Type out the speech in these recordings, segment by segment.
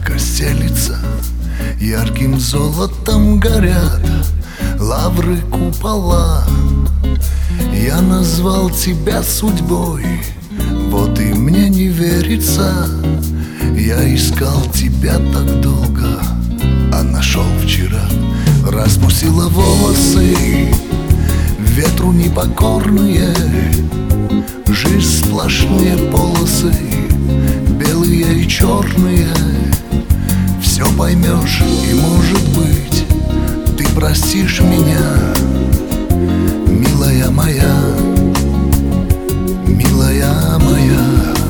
мягко стелится, ярким золотом горят лавры купола. Я назвал тебя судьбой, вот и мне не верится. Я искал тебя так долго, а нашел вчера. Распустила волосы, ветру непокорные, жизнь сплошные полосы, белые и черные. Все поймешь, и может быть ты простишь меня, милая моя, милая моя.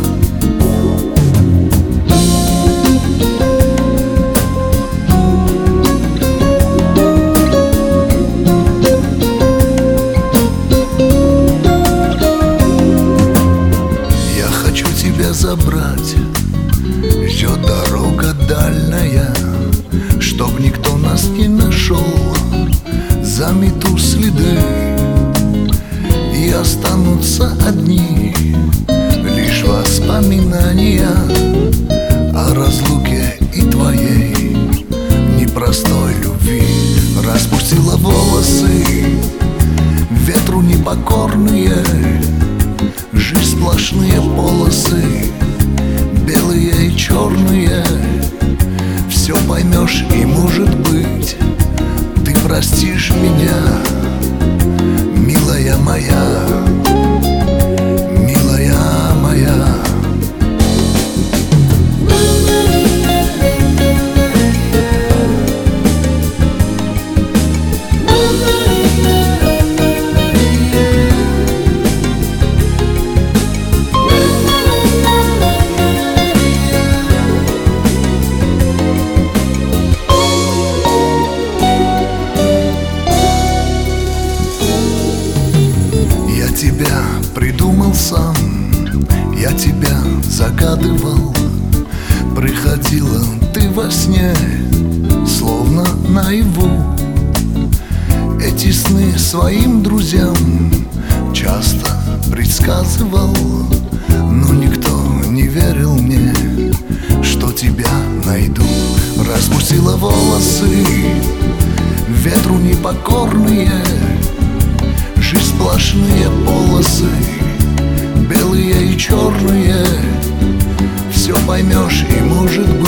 Я хочу тебя забрать, ждет дорога дальняя, чтоб никто нас не нашел, замету следы, и останутся одни лишь воспоминания о разлуке и твоей непростой любви. Распустила волосы, ветру непокорные, жизнь сплошные полосы, белые и черные. Все поймешь, и может быть ты простишь меня, милая моя, милая моя. Я тебя придумал сам, я тебя загадывал. Приходила ты во сне, словно наяву. Эти сны своим друзьям часто предсказывал, но никто не верил мне, что тебя найду. Распустила волосы, ветру непокорные, жизнь сплошные полосы, белые и черные. Все поймешь, и может быть